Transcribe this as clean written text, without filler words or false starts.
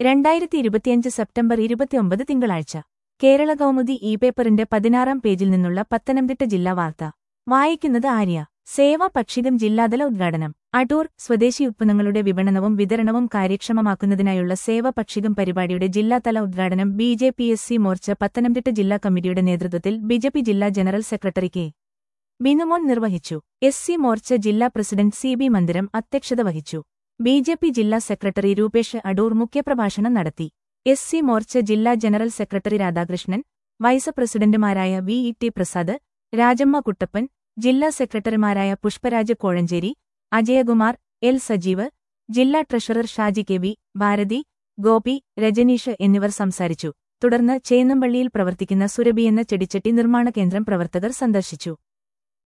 2025 September 29 തിങ്കളാഴ്ച കേരള കൗമുദി പേപ്പറിന്റെ 16-ാം പേജിൽ നിന്നുള്ള പത്തനംതിട്ട ജില്ലാ വാർത്ത വായിക്കുന്നത് ആര്യ. സേവാ പക്ഷികം ജില്ലാതല ഉദ്ഘാടനം. അടൂർ. സ്വദേശി ഉത്പന്നങ്ങളുടെ വിപണനവും വിതരണവും കാര്യക്ഷമമാക്കുന്നതിനായുള്ള സേവാ പക്ഷികം പരിപാടിയുടെ ജില്ലാതല ഉദ്ഘാടനം ബി.ജെ.പി. മോർച്ച പത്തനംതിട്ട ജില്ലാ കമ്മിറ്റിയുടെ നേതൃത്വത്തിൽ ബി.ജെ.പി. ജില്ലാ ജനറൽ സെക്രട്ടറി കെ. ബിനുമോൻ നിർവഹിച്ചു. എസ്.സി. മോർച്ച ജില്ലാ പ്രസിഡന്റ് സി.ബി. മന്ദിരം അധ്യക്ഷത വഹിച്ചു. ബി.ജെ.പി. ജില്ലാ സെക്രട്ടറി രൂപേഷ് അടൂർ മുഖ്യപ്രഭാഷണം നടത്തി. എസ്.സി. മോർച്ച ജില്ലാ ജനറൽ സെക്രട്ടറി രാധാകൃഷ്ണൻ, വൈസ് പ്രസിഡന്റുമാരായ വി.ഇ.ടി. പ്രസാദ്, രാജമ്മ കുട്ടപ്പൻ, ജില്ലാ സെക്രട്ടറിമാരായ പുഷ്പരാജ് കോഴഞ്ചേരി, അജയകുമാർ, എൽ. സജീവ്, ജില്ലാ treasurer Shaji K. V. Bharathi, Gopi, Rajaneesh എന്നിവർ സംസാരിച്ചു. തുടർന്ന് ചേന്നമ്പള്ളിയിൽ പ്രവർത്തിക്കുന്ന സുരഭിയെന്ന ചെടിച്ചട്ടി നിർമ്മാണ കേന്ദ്രം പ്രവർത്തകർ സന്ദർശിച്ചു.